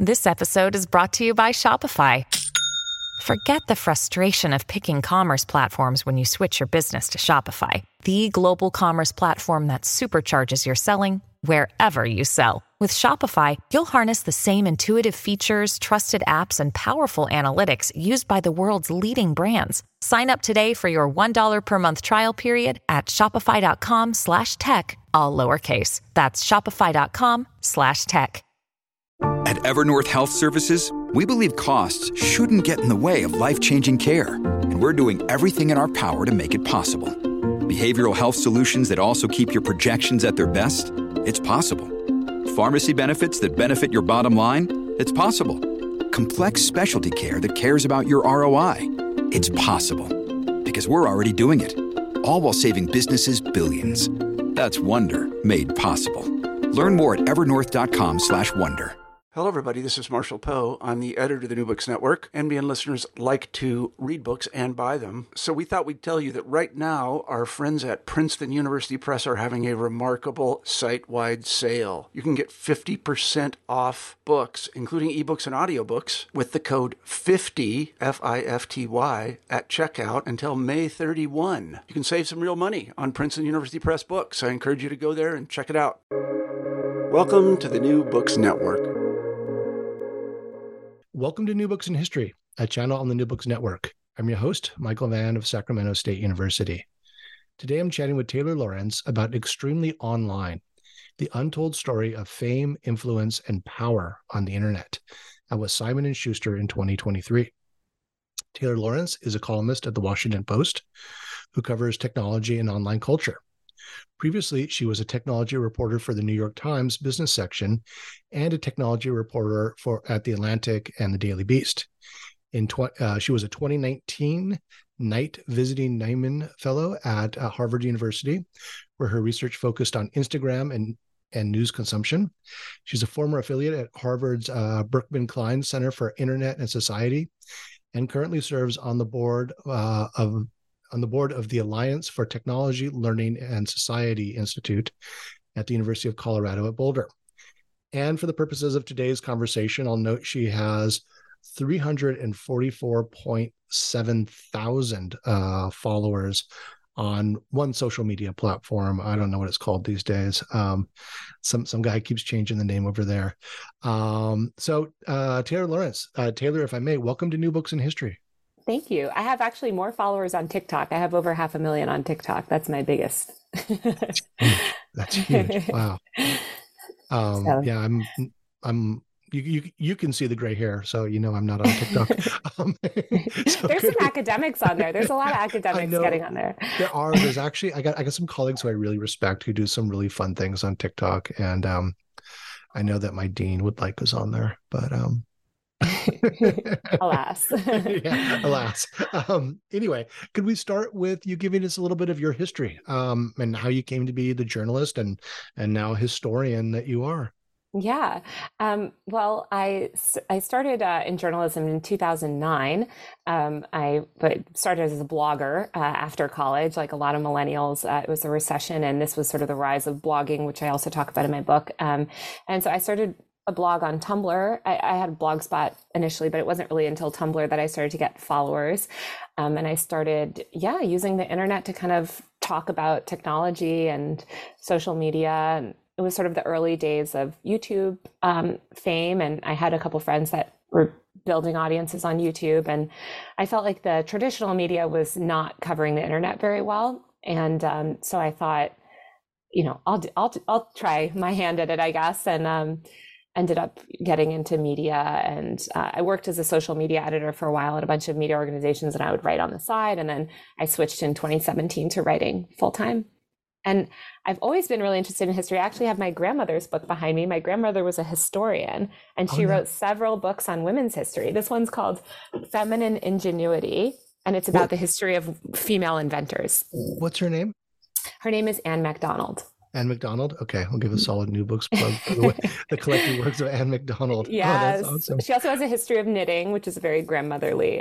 This episode is brought to you by Shopify. Forget the frustration of picking commerce platforms when you switch your business to Shopify, the global commerce platform that supercharges your selling wherever you sell. With Shopify, you'll harness the same intuitive features, trusted apps, and powerful analytics used by the world's leading brands. Sign up today for your $1 per month trial period at shopify.com/tech, all lowercase. That's shopify.com/tech. At Evernorth Health Services, we believe costs shouldn't get in the way of life-changing care, and we're doing everything in our power to make it possible. Behavioral health solutions that also keep your projections at their best? It's possible. Pharmacy benefits that benefit your bottom line? It's possible. Complex specialty care that cares about your ROI? It's possible. Because we're already doing it. All while saving businesses billions. That's Wonder made possible. Learn more at evernorth.com/wonder. Hello, everybody. This is Marshall Poe. I'm the editor of the New Books Network. NBN listeners like to read books and buy them. So we thought we'd tell you that right now, our friends at Princeton University Press are having a remarkable site-wide sale. You can get 50% off books, including ebooks and audiobooks, with the code 50, F-I-F-T-Y, at checkout until May 31. You can save some real money on Princeton University Press books. I encourage you to go there and check it out. Welcome to the New Books Network. Welcome to New Books in History, a channel on the New Books Network. I'm your host, Michael Vann of Sacramento State University. Today I'm chatting with Taylor Lorenz about Extremely Online, the untold story of fame, influence, and power on the internet, and with Simon & Schuster in 2023. Taylor Lorenz is a columnist at The Washington Post who covers technology and online culture. Previously, she was a technology reporter for the New York Times business section and a technology reporter at The Atlantic and the Daily Beast. She was a 2019 Knight Visiting Nieman Fellow at Harvard University, where her research focused on Instagram and news consumption. She's a former affiliate at Harvard's Berkman Klein Center for Internet and Society, and currently serves on the board of the Alliance for Technology, Learning, and Society Institute at the University of Colorado at Boulder. And for the purposes of today's conversation, I'll note she has 344.7 thousand followers on one social media platform. I don't know what it's called these days. Some guy keeps changing the name over there. So Taylor Lorenz, Taylor, if I may, welcome to New Books in History. Thank you. I have actually more followers on TikTok. I have over 500,000 on TikTok. That's my biggest. That's huge. Wow. Yeah, you can see the gray hair, so you know I'm not on TikTok. There's some academics on there. There's a lot of academics getting on there. There's actually, I got some colleagues who I really respect who do some really fun things on TikTok. And I know that my dean would like us on there, but alas. Yeah, alas. Anyway, could we start with you giving us a little bit of your history and how you came to be the journalist and now historian that you are? Yeah. Well, I started in journalism in 2009. I started as a blogger after college, like a lot of millennials. It was a recession, and this was sort of the rise of blogging, which I also talk about in my book. And so I started a blog on Tumblr. I had a Blogspot initially, but it wasn't really until Tumblr that I started to get followers. And I started, using the internet to kind of talk about technology and social media. And it was sort of the early days of YouTube fame. And I had a couple friends that were building audiences on YouTube. And I felt like the traditional media was not covering the internet very well. And so I thought, I'll try my hand at it, I guess. And ended up getting into media, and I worked as a social media editor for a while at a bunch of media organizations, and I would write on the side. And then I switched in 2017 to writing full time. And I've always been really interested in history. I actually have my grandmother's book behind me. My grandmother was a historian, and she wrote several books on women's history. This one's called Feminine Ingenuity, and it's about the history of female inventors. What's her name? Her name is Anne MacDonald. Anne MacDonald? Okay, I'll give a solid New Books plug for the collected works of Anne MacDonald. Yes. Oh, that's awesome. She also has a history of knitting, which is a very grandmotherly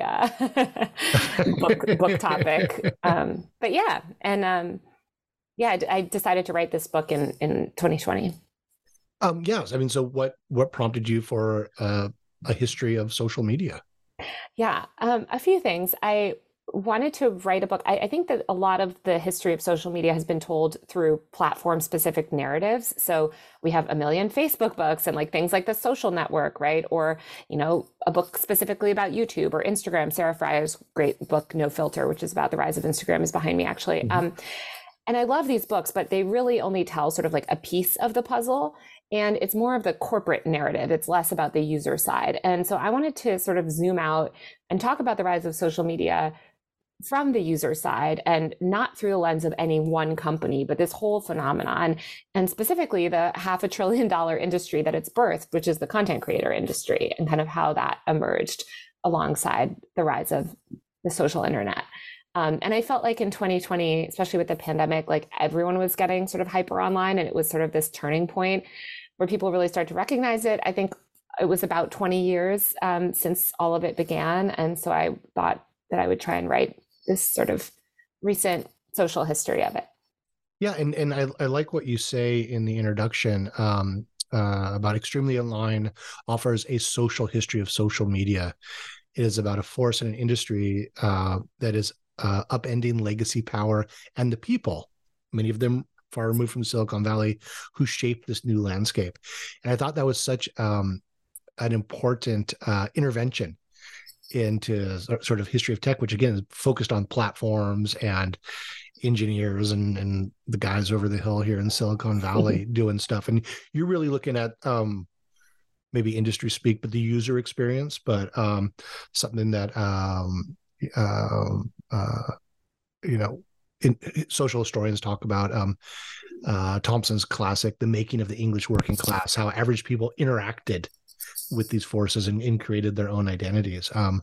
book topic. But I decided to write this book in 2020. Yes. I mean, so what prompted you for a history of social media? Yeah, a few things. I wanted to write a book. I think that a lot of the history of social media has been told through platform-specific narratives. So we have a million Facebook books and like things like The Social Network, right? Or, a book specifically about YouTube or Instagram. Sarah Fryer's great book, No Filter, which is about the rise of Instagram, is behind me actually. And I love these books, but they really only tell sort of like a piece of the puzzle. And it's more of the corporate narrative. It's less about the user side. And so I wanted to sort of zoom out and talk about the rise of social media from the user side and not through the lens of any one company, but this whole phenomenon, and specifically the $500 billion industry that it's birthed, which is the content creator industry, and kind of how that emerged alongside the rise of the social internet. And I felt like in 2020, especially with the pandemic, like everyone was getting sort of hyper online, and it was sort of this turning point where people really start to recognize it. I think it was about 20 years since all of it began. And so I thought that I would try and write this sort of recent social history of it. Yeah, and I like what you say in the introduction about Extremely Online offers a social history of social media. It is about a force in an industry that is upending legacy power and the people, many of them far removed from Silicon Valley, who shaped this new landscape. And I thought that was such an important intervention into sort of history of tech, which again is focused on platforms and engineers and the guys over the hill here in Silicon Valley doing stuff. And you're really looking at maybe industry speak, but the user experience, but something that social historians talk about. Thompson's classic, The Making of the English Working Class, how average people interacted with these forces and created their own identities. So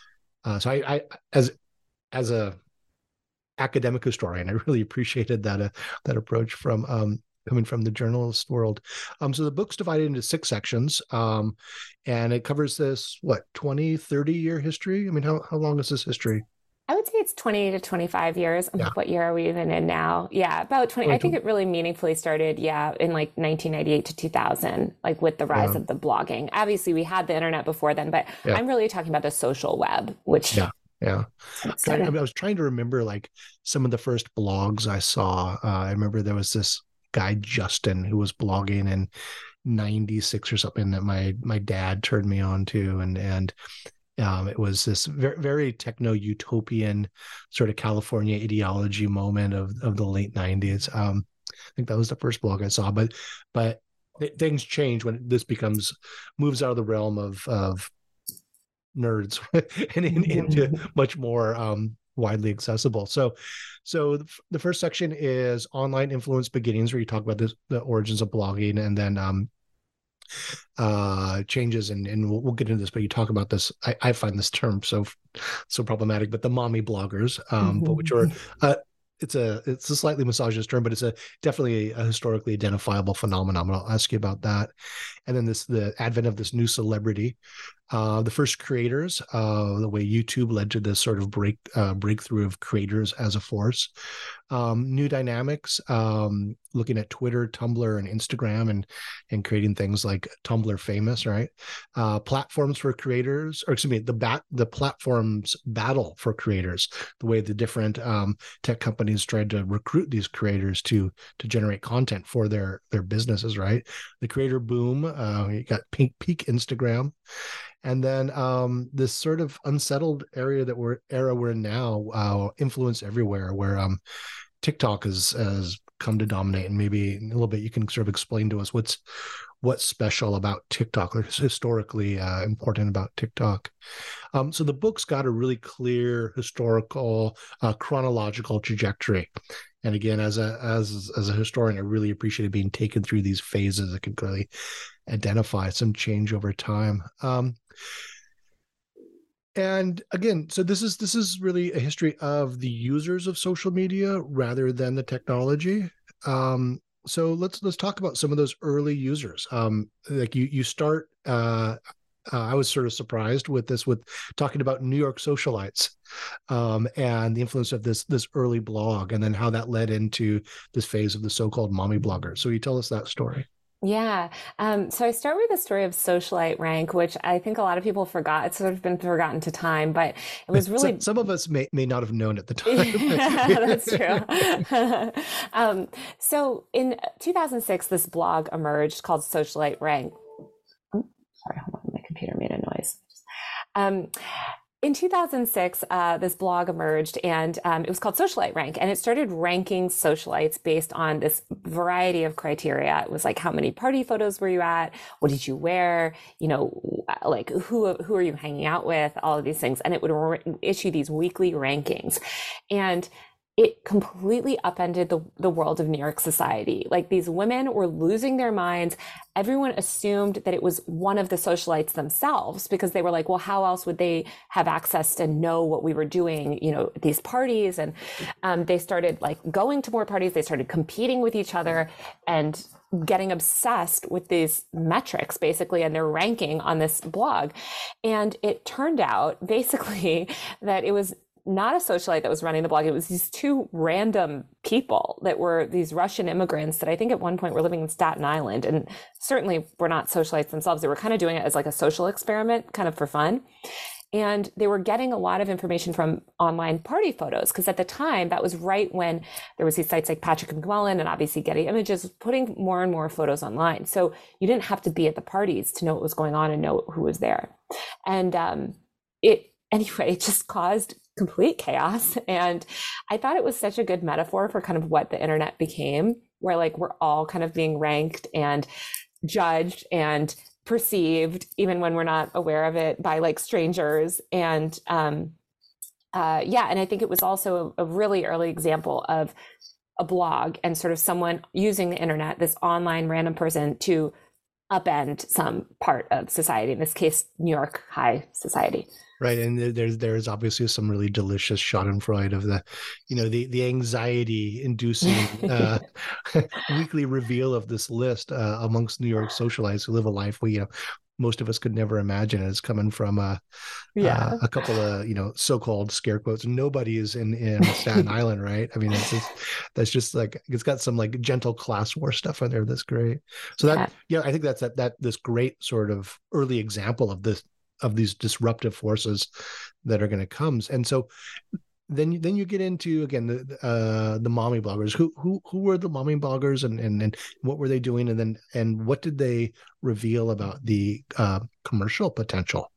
I as a academic historian, I really appreciated that approach from coming from the journalist world. So the book's divided into 6 sections, and it covers this 20, 30-year history. I mean, how long is this history? I would say it's 20 to 25 years. Yeah. What year are we even in now? Yeah, about 20. I think it really meaningfully started, in like 1998 to 2000, like with the rise of the blogging. Obviously, we had the internet before then, but I'm really talking about the social web, which... Yeah. I was trying to remember like some of the first blogs I saw. I remember there was this guy, Justin, who was blogging in 96 or something that my dad turned me on to. And it was this very, very techno-utopian sort of California ideology moment of the late 90s. I think that was the first blog I saw, but things change when this moves out of the realm of nerds and into much more widely accessible. So the first section is online influence beginnings, where you talk about the origins of blogging, and then changes, and we'll get into this, but you talk about this. I find this term so problematic, but the mommy bloggers, but which are it's a slightly misogynist term, but it's definitely a historically identifiable phenomenon. I'll ask you about that. And then the advent of this new celebrity, the first creators, the way YouTube led to this sort of breakthrough of creators as a force, new dynamics, looking at Twitter, Tumblr, and Instagram, and creating things like Tumblr Famous, right? Platforms for creators, or excuse me, the platforms battle for creators, the way the different tech companies tried to recruit these creators to generate content for their businesses, right? The creator boom, you got peak Instagram. And then this sort of unsettled era we're in now, influence everywhere, where TikTok has come to dominate. And maybe a little bit you can sort of explain to us what's special about TikTok, or historically important about TikTok. So the book's got a really clear historical, chronological trajectory. And again, as a historian, I really appreciated being taken through these phases. I can clearly identify some change over time. And again, so this is really a history of the users of social media rather than the technology. So let's talk about some of those early users. Like you start. I was sort of surprised with talking about New York socialites, and the influence of this early blog, and then how that led into this phase of the so-called mommy bloggers. So you tell us that story. Yeah. So I start with the story of socialite rank, which I think a lot of people forgot. It's sort of been forgotten to time, but it was really some of us may not have known at the time. Yeah, that's true. So in 2006, this blog emerged called Socialite Rank. Oh, sorry, hold on, my computer made a noise. In 2006, this blog emerged, and it was called Socialite Rank, and it started ranking socialites based on this variety of criteria. It was like, how many party photos were you at? What did you wear? You know, like who are you hanging out with? All of these things, and it would issue these weekly rankings, and it completely upended the world of New York society. Like, these women were losing their minds. Everyone assumed that it was one of the socialites themselves, because they were like, well, how else would they have access to know what we were doing, you know, at these parties? And they started like going to more parties. They started competing with each other and getting obsessed with these metrics, basically, and their ranking on this blog. And it turned out basically that it was not a socialite that was running the blog. It was these two random people that were these Russian immigrants that I think at one point were living in Staten Island, and certainly were not socialites themselves. They were kind of doing it as like a social experiment, kind of for fun. And they were getting a lot of information from online party photos, because at the time, that was right when there was these sites like Patrick McMullen and obviously Getty Images putting more and more photos online. So you didn't have to be at the parties to know what was going on and know who was there. And it just caused complete chaos. And I thought it was such a good metaphor for kind of what the internet became, where like we're all kind of being ranked and judged and perceived, even when we're not aware of it, by like strangers. And and I think it was also a really early example of a blog and sort of someone using the internet, this online random person, to upend some part of society, in this case, New York high society. Right, and there's obviously some really delicious Schadenfreude of the, you know, the anxiety-inducing weekly reveal of this list amongst New York socialites who live a life we, you know, most of us could never imagine. It's coming from a couple of, you know, so-called scare quotes. Nobody is in Staten Island, right? I mean, that's just like, it's got some like gentle class war stuff in there. That's great. So that, I think that's that this great sort of early example of this, of these disruptive forces that are going to come. And so then you get into, again, the mommy bloggers. Who were the mommy bloggers, and what were they doing, and what did they reveal about the commercial potential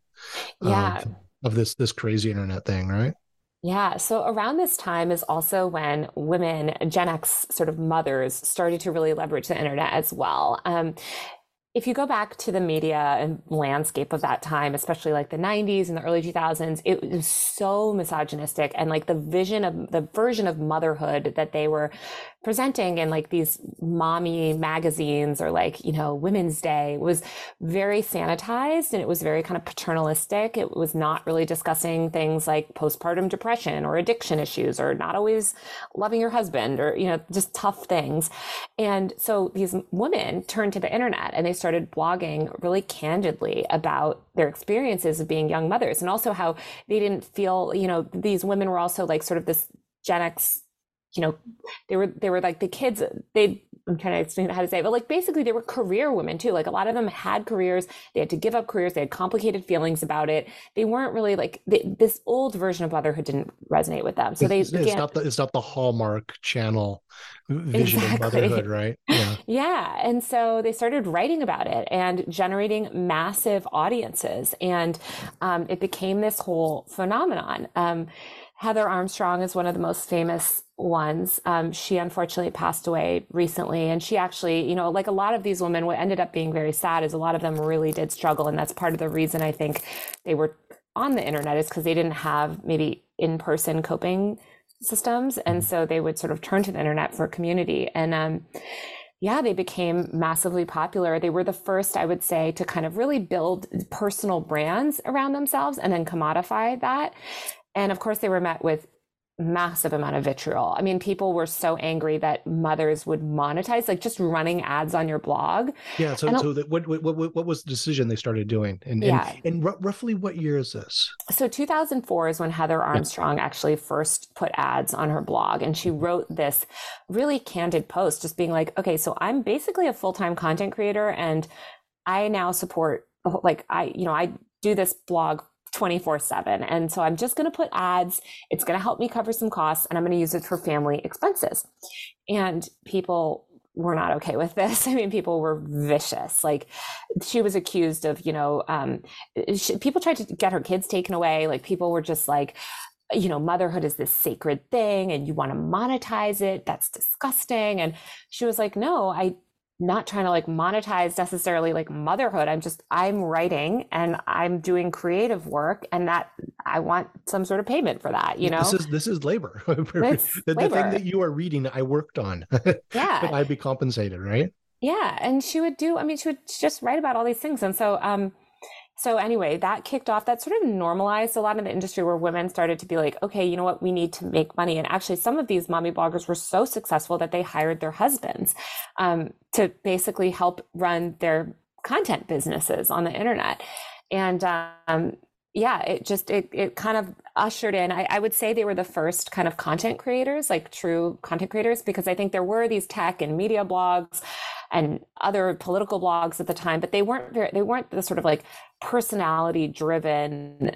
of this crazy internet thing, right? Yeah. So around this time is also when women, Gen X sort of mothers, started to really leverage the internet as well. If you go back to the media and landscape of that time, especially like the 90s and the early 2000s, it was so misogynistic, and like the version of motherhood that they were presenting in like these mommy magazines, or like, you know, Women's Day, was very sanitized, and it was very kind of paternalistic. It was not really discussing things like postpartum depression or addiction issues, or not always loving your husband, or, you know, just tough things. And so these women turned to the internet and they started blogging really candidly about their experiences of being young mothers, and also how they didn't feel, you know, these women were also like sort of this Gen X, you know, they were like the kids, I'm trying to explain how to say it, but like basically they were career women too. Like a lot of them had careers, they had to give up careers, they had complicated feelings about it. They weren't really like, this old version of motherhood didn't resonate with them. So it's not the Hallmark Channel vision of motherhood, right? Yeah. Yeah. And so they started writing about it and generating massive audiences. And it became this whole phenomenon. Heather Armstrong is one of the most famous ones. She unfortunately passed away recently. And she actually, you know, like a lot of these women, what ended up being very sad is a lot of them really did struggle. And that's part of the reason I think they were on the internet, is because they didn't have maybe in-person coping systems. And so they would sort of turn to the internet for community. And they became massively popular. They were the first, I would say, to kind of really build personal brands around themselves and then commodify that. And of course, they were met with massive amount of vitriol. I mean, people were so angry that mothers would monetize, like just running ads on your blog. Yeah. So, what was the decision they started doing? And roughly what year is this? So 2004 is when Heather Armstrong actually first put ads on her blog. And she wrote this really candid post just being like, okay, so I'm basically a full-time content creator and I now support, like, I do this blog 24/7. And so I'm just going to put ads. It's going to help me cover some costs and I'm going to use it for family expenses. And people were not okay with this. I mean, people were vicious. Like, she was accused of, people tried to get her kids taken away. Like, people were just like, motherhood is this sacred thing and you want to monetize it. That's disgusting. And she was like, no, I'm not trying to like monetize necessarily like motherhood. I'm writing and I'm doing creative work and that I want some sort of payment for that, This is labor. The thing that you are reading, I worked on. Yeah. I'd be compensated, right? Yeah. And she would just write about all these things. And so anyway, that kicked off, that sort of normalized a lot in the industry where women started to be like, okay, you know what, we need to make money. And actually some of these mommy bloggers were so successful that they hired their husbands to basically help run their content businesses on the internet. And it kind of ushered in, I would say they were the first kind of content creators, like true content creators, because I think there were these tech and media blogs and other political blogs at the time, but they weren't the sort of like personality driven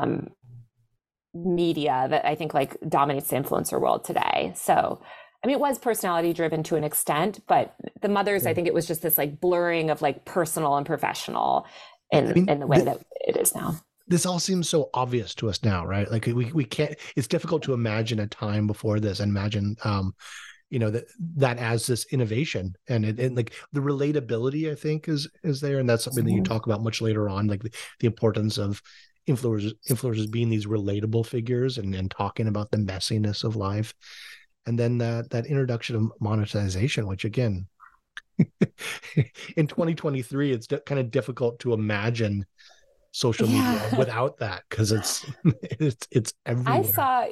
media that I think like dominates the influencer world today. So, I mean, it was personality driven to an extent, but the mothers, I think it was just this like blurring of like personal and professional in the way that it is now. This all seems so obvious to us now, right? Like we can't, it's difficult to imagine a time before this and imagine, that as this innovation and like the relatability, I think is there. And that's something that you talk about much later on, like the importance of influencers being these relatable figures and talking about the messiness of life. And then that introduction of monetization, which again, in 2023, it's kind of difficult to imagine social media without that, because it's everywhere.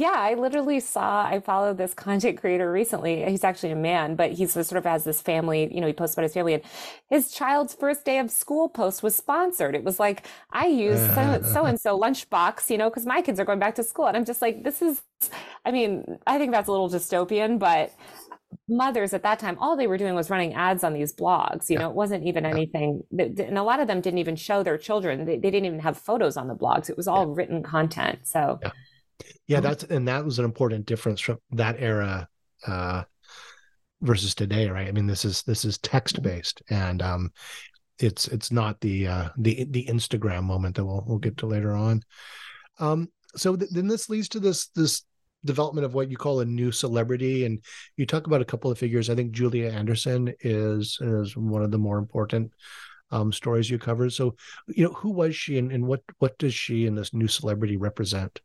I followed this content creator recently. He's actually a man, but he's sort of has this family, he posts about his family, and his child's first day of school post was sponsored. It was like, I use so-and-so lunchbox, because my kids are going back to school. And I'm just like, I think that's a little dystopian, but mothers at that time, all they were doing was running ads on these blogs. It wasn't even anything and a lot of them didn't even show their children. They didn't even have photos on the blogs. It was all written content. So that was an important difference from that era versus today, right? I mean, this is text based, and it's not the Instagram moment that we'll get to later on. So then this leads to this development of what you call a new celebrity, and you talk about a couple of figures. I think Julia Anderson is one of the more important stories you covered. So, who was she, and what does she and this new celebrity represent?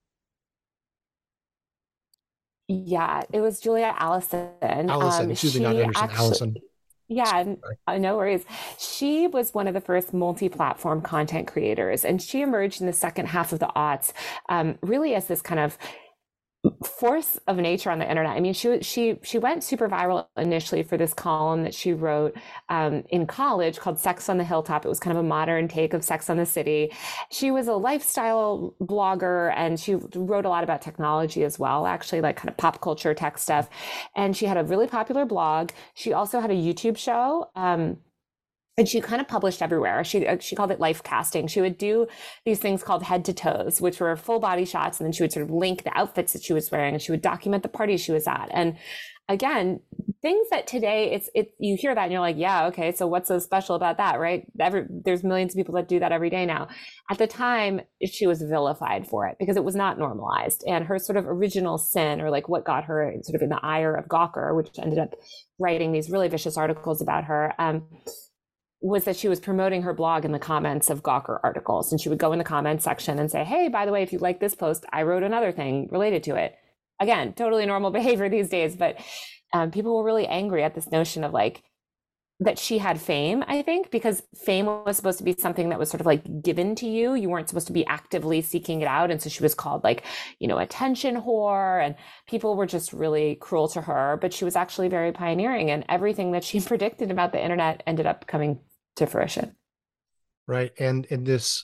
Yeah, it was Julia Allison. Excuse me, not Anderson. Allison. Yeah, no worries. She was one of the first multi-platform content creators, and she emerged in the second half of the aughts, really as this kind of force of nature on the internet. I mean, she went super viral initially for this column that she wrote in college called Sex on the Hilltop. It was kind of a modern take of Sex on the City. She was a lifestyle blogger, and she wrote a lot about technology as well, actually, like kind of pop culture tech stuff. And she had a really popular blog. She also had a YouTube show. And she kind of published everywhere. She called it life casting. She would do these things called head to toes, which were full body shots. And then she would sort of link the outfits that she was wearing, and she would document the parties she was at. And again, things that today you hear that and you're like, yeah, okay, so what's so special about that, right? There's millions of people that do that every day now. At the time, she was vilified for it because it was not normalized. And her sort of original sin, or like what got her sort of in the ire of Gawker, which ended up writing these really vicious articles about her, was that she was promoting her blog in the comments of Gawker articles. And she would go in the comments section and say, hey, by the way, if you like this post, I wrote another thing related to it. Again, totally normal behavior these days, but people were really angry at this notion of like, that she had fame, I think, because fame was supposed to be something that was sort of like given to you. You weren't supposed to be actively seeking it out. And so she was called like, attention whore, and people were just really cruel to her, but she was actually very pioneering, and everything that she predicted about the internet ended up coming to fruition. Right. And this,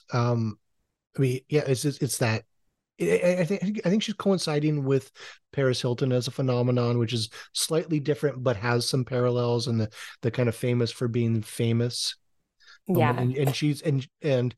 it's that, I think she's coinciding with Paris Hilton as a phenomenon, which is slightly different, but has some parallels, and the kind of famous for being famous. Yeah. And she's, and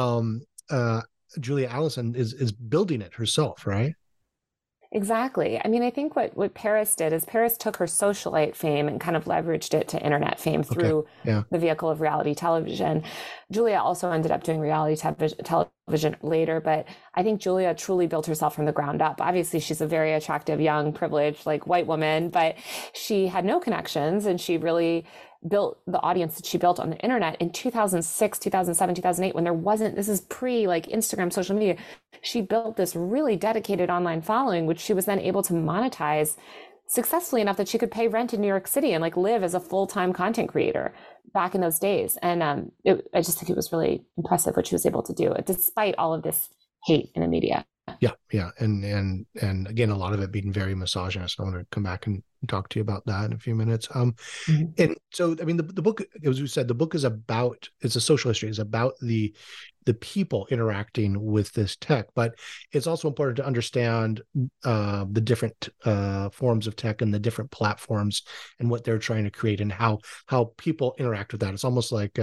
Julia Allison is building it herself, right? Exactly. I mean, I think what Paris did is Paris took her socialite fame and kind of leveraged it to internet fame through the vehicle of reality television. Julia also ended up doing reality television later, but I think Julia truly built herself from the ground up. Obviously, she's a very attractive, young, privileged, like white woman, but she had no connections, and she really built the audience that she built on the internet in 2006, 2007, 2008, when this is pre like Instagram, social media. She built this really dedicated online following, which she was then able to monetize successfully enough that she could pay rent in New York City and like live as a full-time content creator back in those days. And I just think it was really impressive what she was able to do, despite all of this hate in the media. Yeah. And again, a lot of it being very misogynist. I want to come back and talk to you about that in a few minutes. And so, I mean, the book, as we said, the book is it's a social history. It's about the people interacting with this tech, but it's also important to understand the different forms of tech and the different platforms and what they're trying to create, and how people interact with that. It's almost like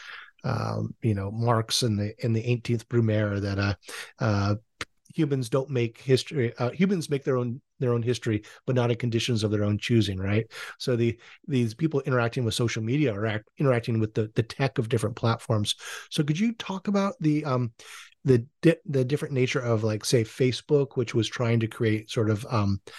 Marx in the 18th Brumaire, that humans don't make history. Humans make their own history, but not in conditions of their own choosing, right? So these people interacting with social media are interacting with the tech of different platforms. So could you talk about the different nature of, like, say, Facebook, which was trying to create sort of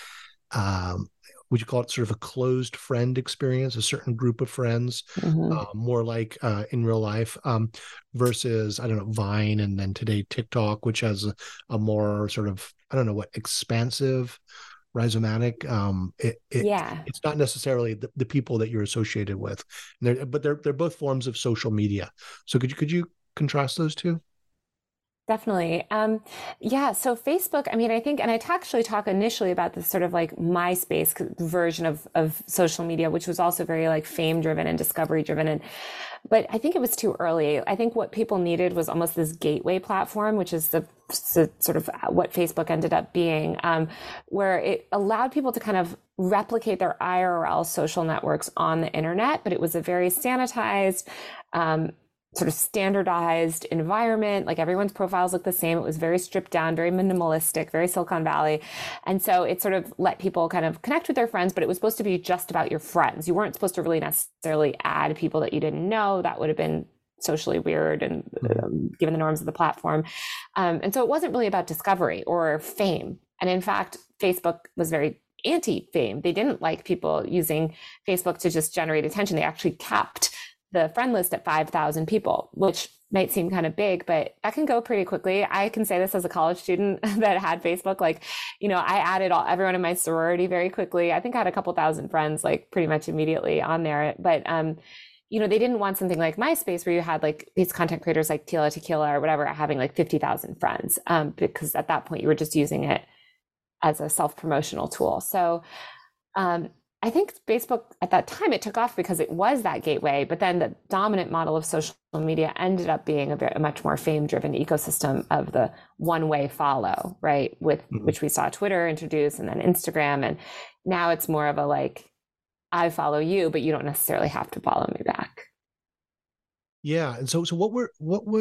would you call it sort of a closed friend experience, a certain group of friends, more like in real life, versus, I don't know, Vine, and then today TikTok, which has a more sort of, I don't know what, expansive, rhizomatic. It's not necessarily the people that you're associated with, but they're both forms of social media. So could you contrast those two? Definitely. So Facebook, I mean, I think, and I actually talk initially about this sort of like MySpace version of social media, which was also very like fame driven and discovery driven. But I think it was too early. I think what people needed was almost this gateway platform, which is the sort of what Facebook ended up being, where it allowed people to kind of replicate their IRL social networks on the internet, but it was a very sanitized, sort of standardized environment. Like everyone's profiles looked the same. It was very stripped down, very minimalistic, very Silicon Valley. And so it sort of let people kind of connect with their friends, but it was supposed to be just about your friends. You weren't supposed to really necessarily add people that you didn't know. That would have been socially weird and given the norms of the platform. And so it wasn't really about discovery or fame. And in fact, Facebook was very anti-fame. They didn't like people using Facebook to just generate attention. They actually capped the friend list at 5,000 people, which might seem kind of big, but that can go pretty quickly. I can say this as a college student that had Facebook. Like, I added everyone in my sorority very quickly. I think I had a couple thousand friends, like pretty much immediately on there. But, they didn't want something like MySpace where you had like these content creators like Tila Tequila or whatever having like 50,000 friends, because at that point you were just using it as a self-promotional tool. So, I think Facebook at that time, it took off because it was that gateway, but then the dominant model of social media ended up being a much more fame-driven ecosystem of the one-way follow, right? Which we saw Twitter introduce, and then Instagram. And now it's more of a like, I follow you, but you don't necessarily have to follow me back. Yeah. And so what were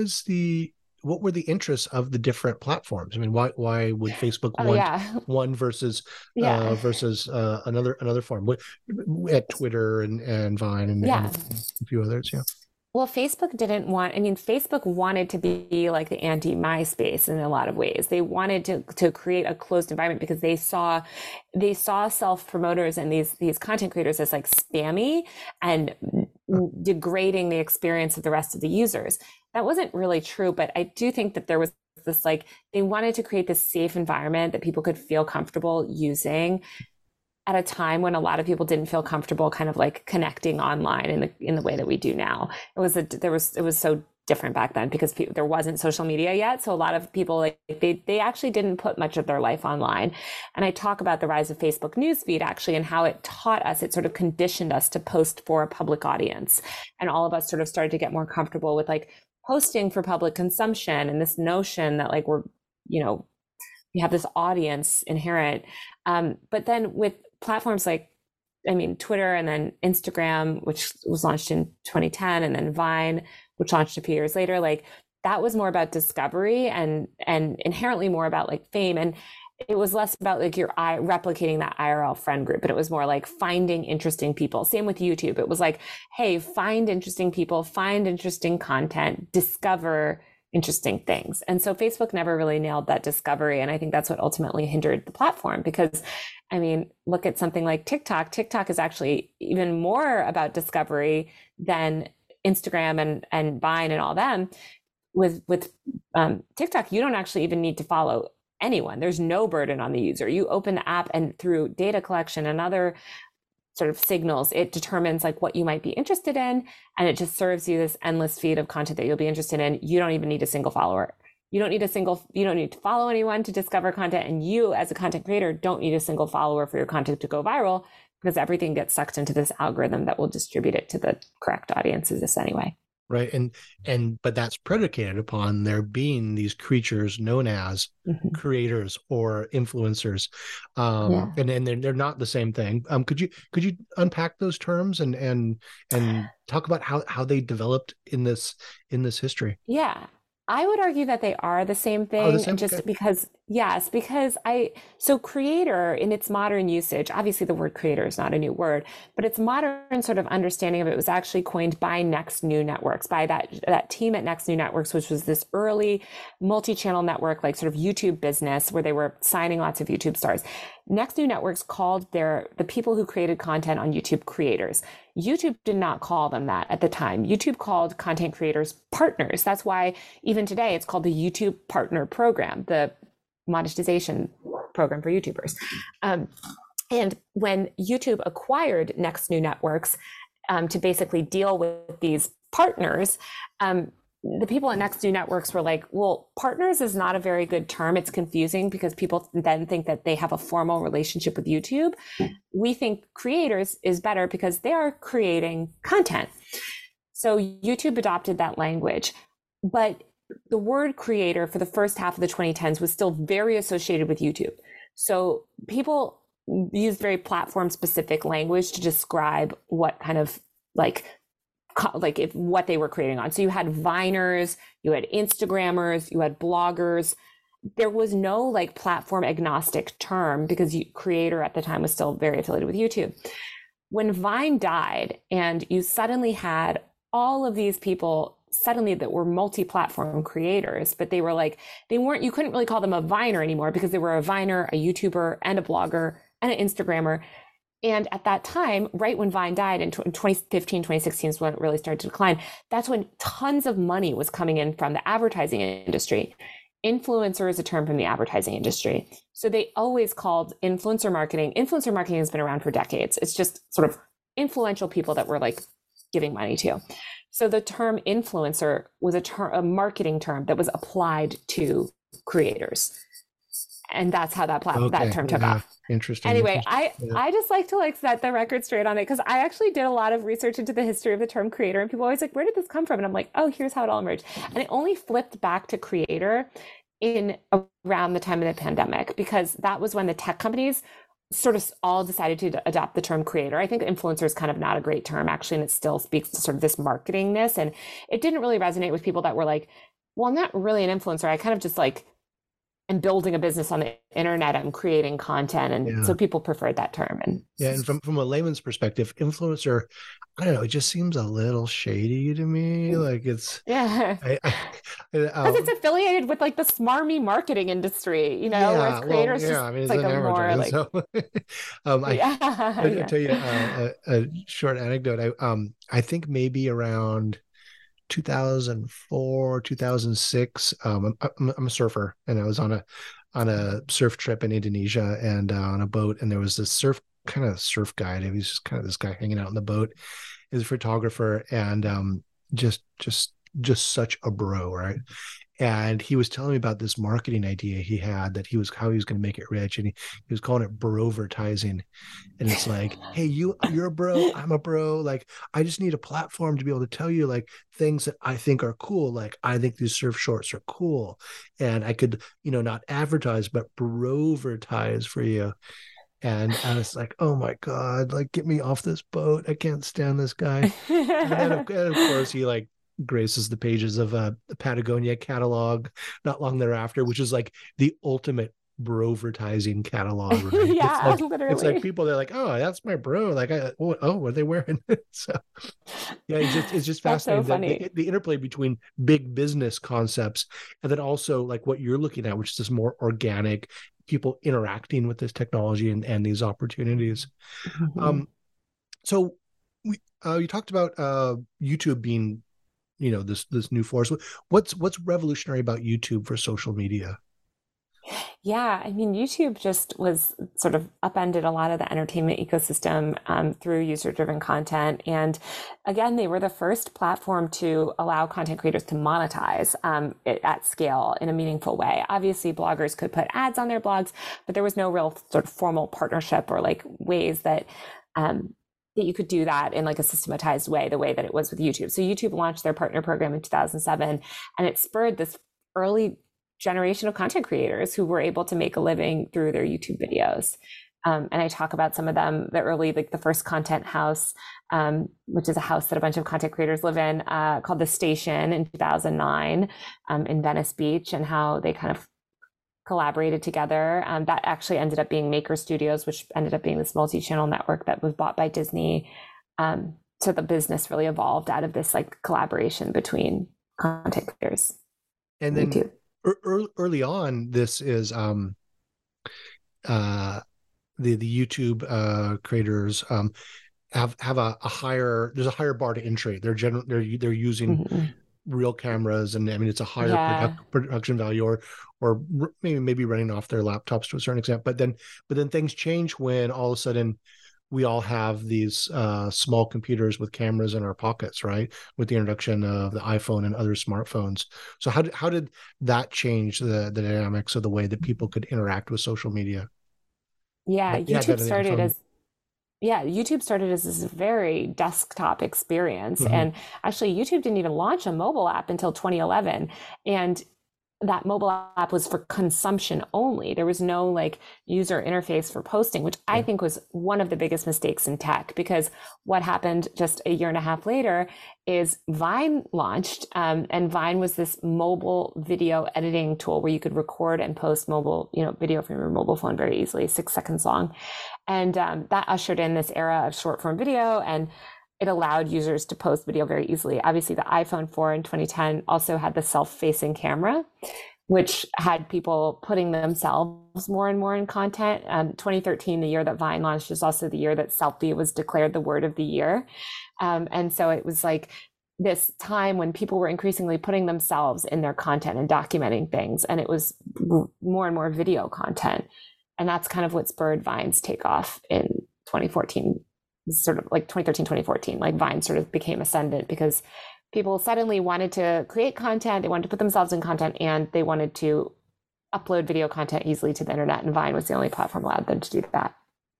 the interests of the different platforms? I mean, why would Facebook want one versus another form at Twitter and Vine and a few others? Yeah. Well, Facebook wanted to be like the anti-MySpace in a lot of ways. They wanted to create a closed environment because they saw self-promoters and these content creators as like spammy and degrading the experience of the rest of the users. That wasn't really true, but I do think that there was this, like, they wanted to create this safe environment that people could feel comfortable using. at a time when a lot of people didn't feel comfortable kind of like connecting online in the way that we do now. It was so different back then because there wasn't social media yet. So a lot of people, like they actually didn't put much of their life online. And I talk about the rise of Facebook newsfeed actually, and how it taught us, it sort of conditioned us to post for a public audience. And all of us sort of started to get more comfortable with like posting for public consumption, and this notion that like we have this audience inherent. But then with platforms like, Twitter, and then Instagram, which was launched in 2010, and then Vine, which launched a few years later, like that was more about discovery and inherently more about like fame. And it was less about like replicating that IRL friend group, but it was more like finding interesting people. Same with YouTube. It was like, hey, find interesting people, find interesting content, discover interesting things. And so Facebook never really nailed that discovery. And I think that's what ultimately hindered the platform, because look at something like TikTok. TikTok is actually even more about discovery than Instagram and Vine and all them. With TikTok, you don't actually even need to follow anyone. There's no burden on the user. You open the app, and through data collection and other sort of signals, it determines like what you might be interested in, and it just serves you this endless feed of content that you'll be interested in. You don't even need a single follower. You don't need to follow anyone to discover content, and you as a content creator don't need a single follower for your content to go viral, because everything gets sucked into this algorithm that will distribute it to the correct audiences anyway. Right. But that's predicated upon there being these creatures known as creators or influencers. And they're not the same thing. Could you unpack those terms and talk about how they developed in this history? Yeah. I would argue that they are the same thing, so creator in its modern usage, obviously the word creator is not a new word, but its modern sort of understanding of it was actually coined by Next New Networks, by that team at Next New Networks, which was this early multi-channel network, like sort of YouTube business, where they were signing lots of YouTube stars. Next New Networks called the people who created content on YouTube creators. YouTube did not call them that at the time. YouTube called content creators partners. That's why even today it's called the YouTube Partner Program, the monetization program for YouTubers. And when YouTube acquired Next New Networks to basically deal with these partners, the people at Next New Networks were like, well, partners is not a very good term. It's confusing because people then think that they have a formal relationship with YouTube. We think creators is better because they are creating content. So YouTube adopted that language. But the word creator for the first half of the 2010s was still very associated with YouTube. So people used very platform specific language to describe what kind of what they were creating on. So you had Viners, you had Instagrammers, you had bloggers. There was no like platform agnostic term because creator at the time was still very affiliated with YouTube. When Vine died and you suddenly had all of these people suddenly that were multi-platform creators, but they were like, you couldn't really call them a Viner anymore because they were a Viner, a YouTuber, and a blogger, and an Instagrammer. And at that time, right when Vine died in 2015, 2016 is when it really started to decline. That's when tons of money was coming in from the advertising industry. Influencer is a term from the advertising industry. So they always called influencer marketing. Influencer marketing has been around for decades. It's just sort of influential people that we're like giving money to. So the term influencer was a marketing term that was applied to creators. And that's how that term took off. Interesting. Anyway, I just like to set the record straight on it, because I actually did a lot of research into the history of the term creator, and people always like, where did this come from? And I'm like, oh, here's how it all emerged. And it only flipped back to creator in around the time of the pandemic, because that was when the tech companies sort of all decided to adopt the term creator. I think influencer is kind of not a great term actually, and it still speaks to sort of this marketingness. And it didn't really resonate with people that were like, well, I'm not really an influencer. I kind of just and building a business on the internet, I'm creating content. And so people preferred that term. And from a layman's perspective, influencer, I don't know, it just seems a little shady to me. Like it's, because it's affiliated with the smarmy marketing industry, whereas creators it's like a more so, I'll tell you a short anecdote. I think maybe around 2004, 2006. I'm a surfer, and I was on a surf trip in Indonesia, and on a boat, and there was this surf kind of surf guide. He's just kind of this guy hanging out in the boat. He's a photographer, and just such a bro, right? And he was telling me about this marketing idea he had, that how he was going to make it rich, and he was calling it brovertising. And it's like, hey, you're a bro, I'm a bro. Like, I just need a platform to be able to tell you like things that I think are cool. Like, I think these surf shorts are cool, and I could, not advertise but brovertise for you. And I was like, oh my God, like, get me off this boat. I can't stand this guy. And then of course he like graces the pages of the Patagonia catalog not long thereafter, which is like the ultimate brovertising catalog, right? Yeah, literally. It's like people, they're like, oh, that's my bro. Like, what are they wearing? So yeah, it's just fascinating. So funny. The interplay between big business concepts and then also like what you're looking at, which is this more organic, people interacting with this technology and these opportunities. Mm-hmm. So you talked about YouTube being, this new force. What's revolutionary about YouTube for social media? Yeah, I mean, YouTube just was sort of upended a lot of the entertainment ecosystem through user-driven content. And again, they were the first platform to allow content creators to monetize it at scale in a meaningful way. Obviously, bloggers could put ads on their blogs, but there was no real sort of formal partnership or like ways that that you could do that in like a systematized way, the way that it was with YouTube. So YouTube launched their partner program in 2007, and it spurred this early generation of content creators who were able to make a living through their YouTube videos. And I talk about some of them, the early, like the first content house, which is a house that a bunch of content creators live in, called The Station in 2009 in Venice Beach, and how they kind of collaborated together. That actually ended up being Maker Studios, which ended up being this multi-channel network that was bought by Disney. So the business really evolved out of this like collaboration between content creators. And then early on, this is the YouTube creators have a higher, there's a higher bar to entry. They're using real cameras, and I mean it's a higher production value, or maybe running off their laptops to a certain extent. But then things change when all of a sudden we all have these small computers with cameras in our pockets, right? With the introduction of the iPhone and other smartphones. So how did that change the dynamics of the way that people could interact with social media? YouTube started as this very desktop experience. And actually, YouTube didn't even launch a mobile app until 2011. And that mobile app was for consumption only. There was no like user interface for posting, which I think was one of the biggest mistakes in tech, because what happened just a year and a half later is Vine launched, and Vine was this mobile video editing tool where you could record and post mobile, video from your mobile phone very easily, 6 seconds long. And that ushered in this era of short form video, and it allowed users to post video very easily. Obviously, the iPhone 4 in 2010 also had the self-facing camera, which had people putting themselves more and more in content. 2013, the year that Vine launched, is also the year that selfie was declared the word of the year. And so it was like this time when people were increasingly putting themselves in their content and documenting things. And it was more and more video content. And that's kind of what spurred Vine's takeoff in 2014. Sort of like 2013, 2014, like Vine sort of became ascendant because people suddenly wanted to create content, they wanted to put themselves in content, and they wanted to upload video content easily to the internet, and Vine was the only platform allowed them to do that.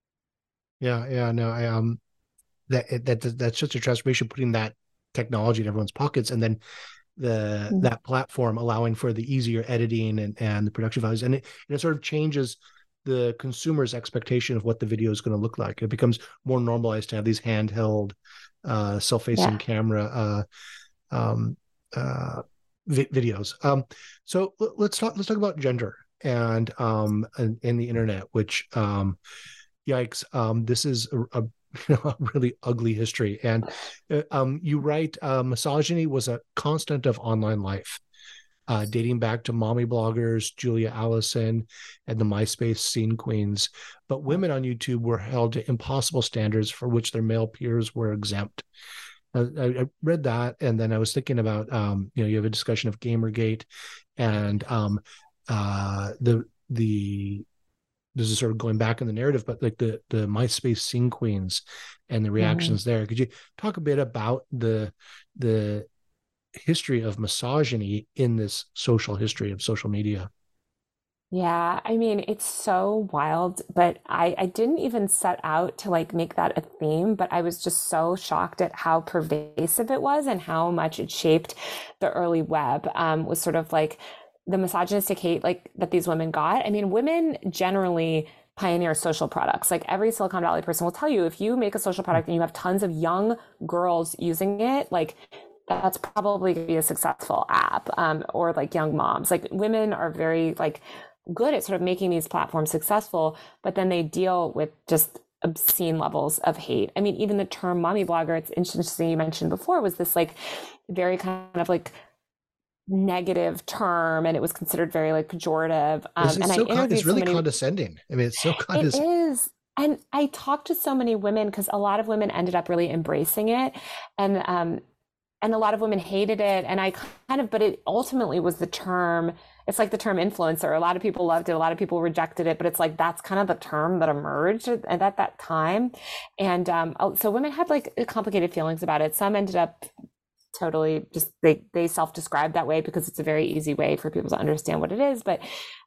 That's such a transformation, putting that technology in everyone's pockets, and then that platform allowing for the easier editing and the production values, and it sort of changes the consumer's expectation of what the video is going to look like. It becomes more normalized to have these handheld, self-facing camera videos. So let's talk about gender and the internet, which yikes, this is a really ugly history. And you write, misogyny was a constant of online life. Dating back to mommy bloggers, Julia Allison, and the MySpace scene queens. But women on YouTube were held to impossible standards for which their male peers were exempt. I read that, and then I was thinking about, you have a discussion of Gamergate and the this is sort of going back in the narrative, but like the MySpace scene queens and the reactions there. Could you talk a bit about the history of misogyny in this social history of social media? Yeah, I mean, it's so wild, but I didn't even set out to like make that a theme, but I was just so shocked at how pervasive it was and how much it shaped the early web, was sort of like the misogynistic hate like that these women got. I mean, women generally pioneer social products. Like every Silicon Valley person will tell you, if you make a social product and you have tons of young girls using it, like that's probably going to be a successful app, or like young moms. Like women are very like good at sort of making these platforms successful, but then they deal with just obscene levels of hate. I mean, even the term mommy blogger, it's interesting you mentioned before, was this like very kind of like negative term, and it was considered very like pejorative. It's really condescending. I mean, it's so condescending. It is. And I talked to so many women because a lot of women ended up really embracing it. And a lot of women hated it. And I kind of, but it ultimately was the term, it's like the term influencer. A lot of people loved it. A lot of people rejected it, but it's like, that's kind of the term that emerged at that time. And so women had like complicated feelings about it. Some ended up totally just, they self-described that way because it's a very easy way for people to understand what it is. But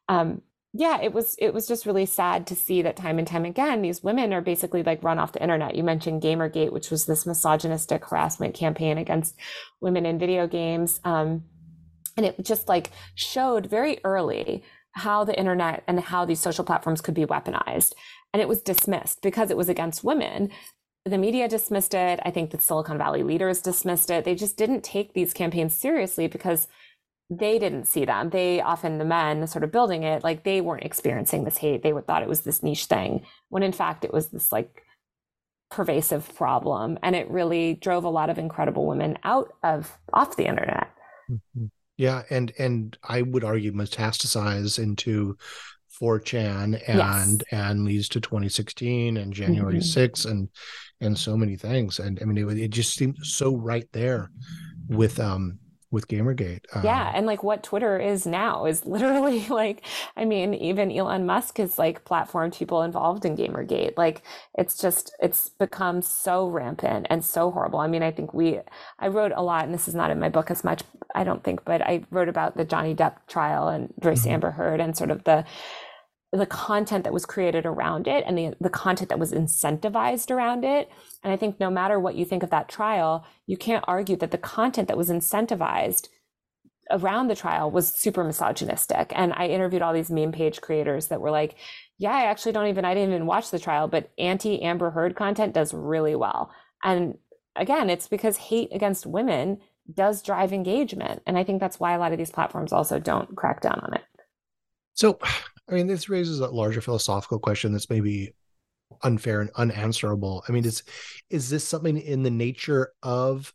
yeah, it was just really sad to see that time and time again, these women are basically like run off the internet. You mentioned Gamergate, which was this misogynistic harassment campaign against women in video games. And it just like showed very early how the internet and how these social platforms could be weaponized. And it was dismissed because it was against women. The media dismissed it. I think the Silicon Valley leaders dismissed it. They just didn't take these campaigns seriously because they didn't see them. They often, the men sort of building it, like they weren't experiencing this hate. They thought it was this niche thing, when in fact it was this like pervasive problem. And it really drove a lot of incredible women off the internet. Mm-hmm. Yeah. And I would argue metastasize into 4chan and leads to 2016 and January 6th and so many things. And I mean, it just seemed so right there with Gamergate. Yeah. And like what Twitter is now is literally like, I mean, even Elon Musk has like platformed people involved in Gamergate. Like it's become so rampant and so horrible. I mean, I think I wrote a lot, and this is not in my book as much, I don't think, but I wrote about the Johnny Depp trial and Joyce Amber Heard and sort of the content that was created around it and the content that was incentivized around it. And I think no matter what you think of that trial, you can't argue that the content that was incentivized around the trial was super misogynistic. And I interviewed all these meme page creators that were like, yeah, I didn't even watch the trial, but anti-Amber Heard content does really well. And again, it's because hate against women does drive engagement. And I think that's why a lot of these platforms also don't crack down on it. So, I mean, this raises a larger philosophical question that's maybe unfair and unanswerable. I mean, is this something in the nature of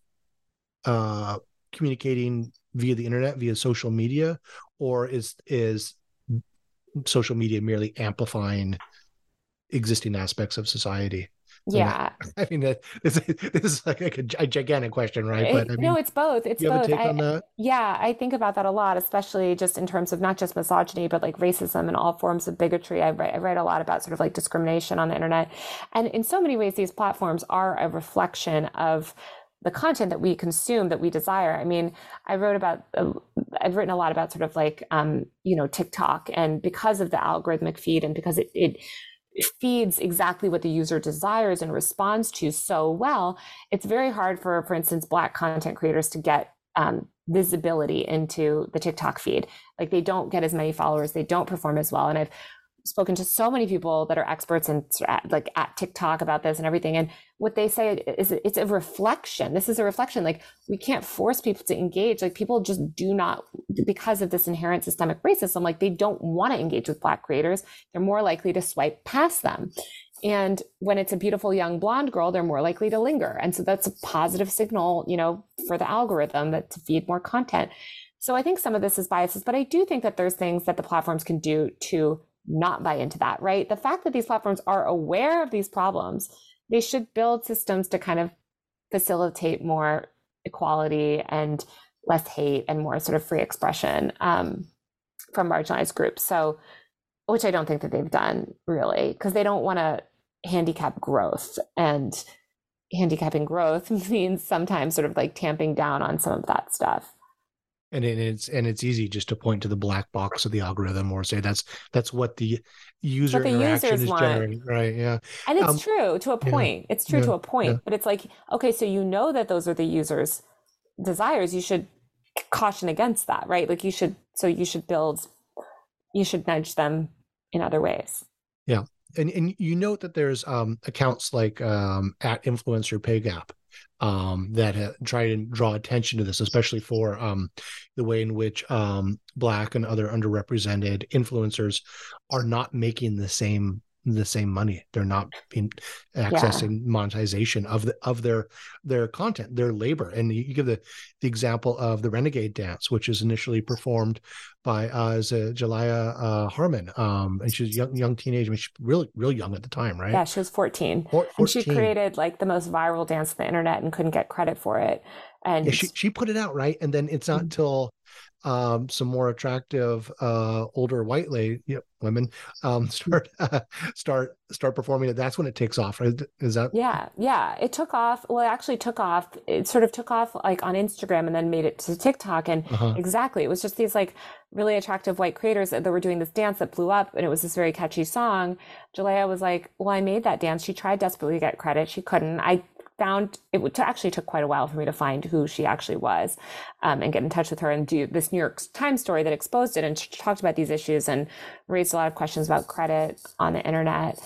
communicating via the internet, via social media, or is social media merely amplifying existing aspects of society? Yeah. I mean, this is like a gigantic question, right? But I mean, no, it's both. It's you have both. a take on that? Yeah, I think about that a lot, especially just in terms of not just misogyny, but like racism and all forms of bigotry. I write a lot about sort of like discrimination on the internet. And in so many ways, these platforms are a reflection of the content that we consume, that we desire. I mean, I've written a lot about sort of like, TikTok, and because of the algorithmic feed and because it feeds exactly what the user desires and responds to so well, it's very hard for instance, Black content creators to get visibility into the TikTok feed. Like they don't get as many followers, they don't perform as well. And I've spoken to so many people that are experts in like at TikTok about this and everything. And what they say is it's a reflection. This is a reflection. Like we can't force people to engage. Like people just do not, because of this inherent systemic racism, like they don't want to engage with Black creators. They're more likely to swipe past them. And when it's a beautiful young blonde girl, they're more likely to linger. And so that's a positive signal, for the algorithm to feed more content. So I think some of this is biases, but I do think that there's things that the platforms can do to not buy into that, right? The fact that these platforms are aware of these problems, they should build systems to kind of facilitate more equality and less hate and more sort of free expression from marginalized groups. So which I don't think that they've done really, because they don't want to handicap growth, and handicapping growth means sometimes sort of like tamping down on some of that stuff. And it's easy just to point to the black box of the algorithm, or say that's what the user interaction is generating, right? Yeah, and it's true to a point. It's true to a point, but it's like, okay, so you know that those are the users' desires. You should caution against that, right? Like you should nudge them in other ways. Yeah, and you note that there's accounts like at Influencer Pay Gap that try to draw attention to this, especially for the way in which Black and other underrepresented influencers are not making the same money. They're not accessing monetization of their content, their labor. And you give the example of the Renegade Dance, which is initially performed by Jalaiah Harmon, and she's young teenage. I mean, she's really young at the time, right? Yeah, she was 14. And she created like the most viral dance on the internet and couldn't get credit for it. And yeah, she put it out, right? And then it's not until some more attractive older white women start performing it. That's when it takes off, right? Is that? Yeah, it took off. Well, it actually took off. It sort of took off like on Instagram and then made it to TikTok. And exactly, it was just these like really attractive white creators that were doing this dance that blew up, and it was this very catchy song. Jalaiah was like, well, I made that dance. She tried desperately to get credit. She couldn't. I found it actually took quite a while for me to find who she actually was, and get in touch with her and do this New York Times story that exposed it and talked about these issues and raised a lot of questions about credit on the internet.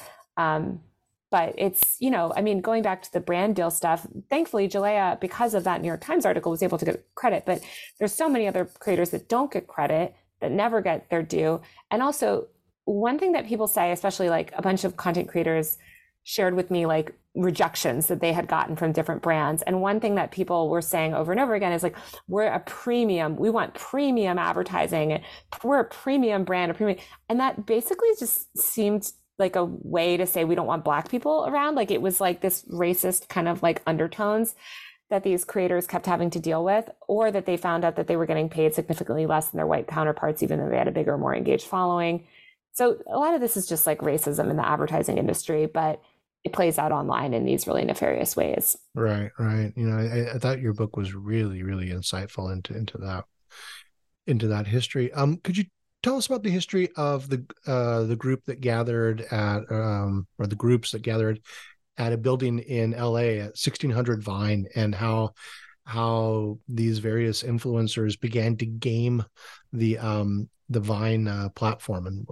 But it's, I mean, going back to the brand deal stuff, thankfully, Jalaiah, because of that New York Times article, was able to get credit. But there's so many other creators that don't get credit, that never get their due. And also, one thing that people say, especially like a bunch of content creators shared with me like rejections that they had gotten from different brands. And one thing that people were saying over and over again is like, we want premium advertising. We're a premium brand, and that basically just seemed like a way to say we don't want Black people around. Like it was like this racist kind of like undertones that these creators kept having to deal with, or that they found out that they were getting paid significantly less than their white counterparts, even though they had a bigger, more engaged following. So a lot of this is just like racism in the advertising industry, but it plays out online in these really nefarious ways. Right. I thought your book was really, really insightful into that history. Could you tell us about the history of the group that gathered at, or the groups that gathered at a building in LA at 1600 Vine, and how these various influencers began to game the Vine platform, and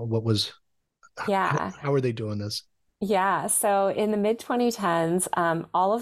how are they doing this? Yeah. So in the mid 2010s, all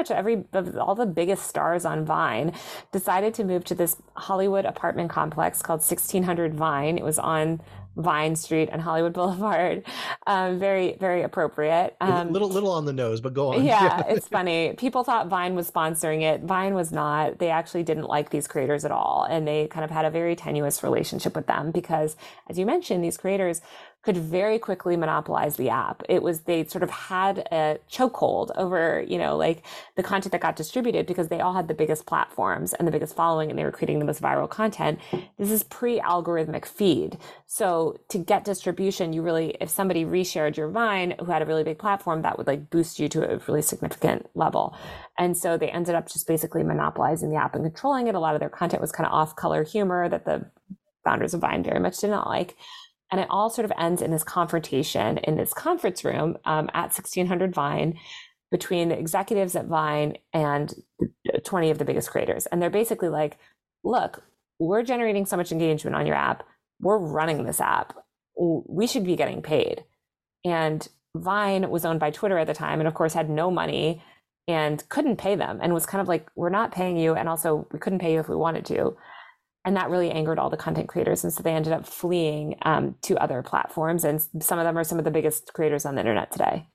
the biggest stars on Vine decided to move to this Hollywood apartment complex called 1600 Vine. It was on Vine Street and Hollywood Boulevard. Very, very appropriate. Little on the nose, but go on. Yeah, it's funny. People thought Vine was sponsoring it. Vine was not. They actually didn't like these creators at all. And they kind of had a very tenuous relationship with them because, as you mentioned, these creators could very quickly monopolize the app. They sort of had a chokehold over, like the content that got distributed, because they all had the biggest platforms and the biggest following, and they were creating the most viral content. This is pre-algorithmic feed. So to get distribution, if somebody reshared your Vine who had a really big platform, that would like boost you to a really significant level. And so they ended up just basically monopolizing the app and controlling it. A lot of their content was kind of off-color humor that the founders of Vine very much did not like. And it all sort of ends in this confrontation in this conference room at 1600 Vine between the executives at Vine and 20 of the biggest creators. And they're basically like, look, we're generating so much engagement on your app. We're running this app. We should be getting paid. And Vine was owned by Twitter at the time, and of course had no money and couldn't pay them, and was kind of like, we're not paying you. And also we couldn't pay you if we wanted to. And that really angered all the content creators. And so they ended up fleeing to other platforms. And some of them are some of the biggest creators on the internet today.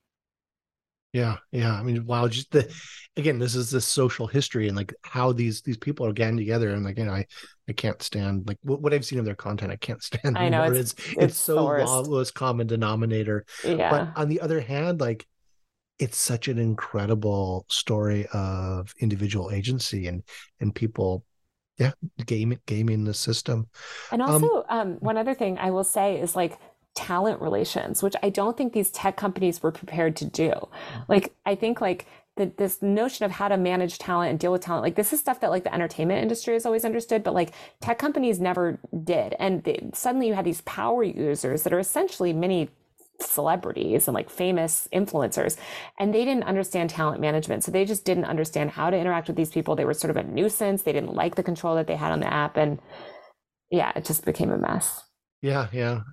Yeah. I mean, wow. Just this is the social history and like how these people are getting together. And like, I can't stand like what I've seen of their content. I can't stand. I know it's so lowest common denominator. Yeah. But on the other hand, like, it's such an incredible story of individual agency and people. Yeah, gaming the system. And also, one other thing I will say is like, talent relations, which I don't think these tech companies were prepared to do. Like, I think like this notion of how to manage talent and deal with talent, like this is stuff that like the entertainment industry has always understood, but like tech companies never did. And suddenly you had these power users that are essentially mini celebrities and like famous influencers, and they didn't understand talent management. So they just didn't understand how to interact with these people. They were sort of a nuisance. They didn't like the control that they had on the app. And yeah, it just became a mess. Yeah.